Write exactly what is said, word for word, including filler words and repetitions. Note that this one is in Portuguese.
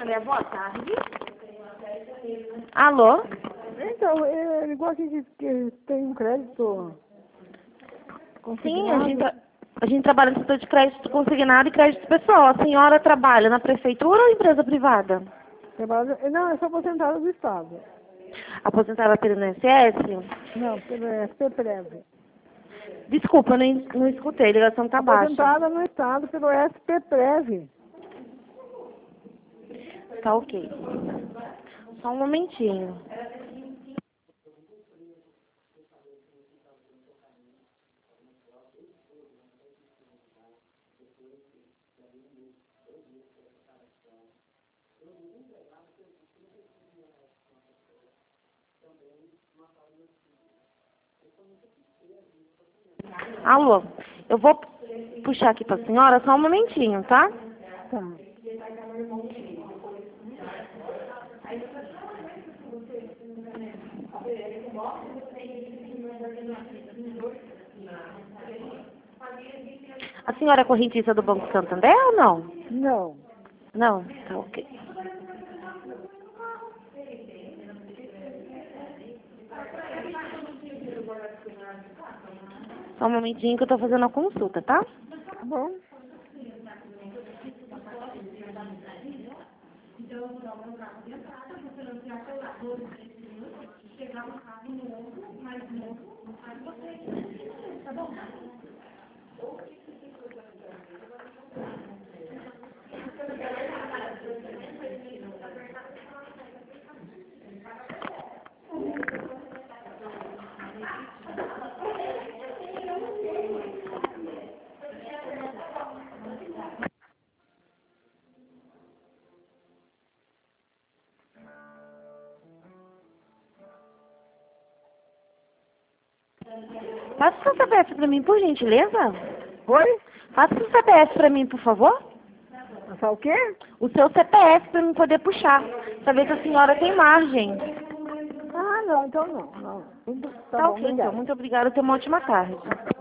Olha, boa tarde. Alô? Então, é igual que diz que tem um crédito Sim, a consignado. gente, tra- a gente trabalha no setor de crédito consignado e crédito pessoal. A senhora trabalha na prefeitura ou empresa privada? Trabalho- Não, eu sou aposentada do Estado. Aposentada pelo I N S S? Não, pelo S P Prev. Desculpa, eu não, en- não escutei, a ligação tá baixa. Aposentada no Estado pelo S P Prev. Tá ok. Só um momentinho. Alô, eu vou puxar aqui pra senhora só um momentinho, tá? Tá. A senhora é correntista do Banco Santander ou não? Não. Não? Tá ok. Só um momentinho que eu tô fazendo a consulta, tá? Tá bom? Passa o seu C P F pra mim, por gentileza. Oi? Passa o seu C P F pra mim, por favor. Só o quê? O seu C P F pra eu poder puxar. Pra ver se a senhora tem margem. Ah, não, então não. Não. Tudo- Tá Tá bom, ok, então. obrigada. Muito obrigada. Tenha uma ótima tarde.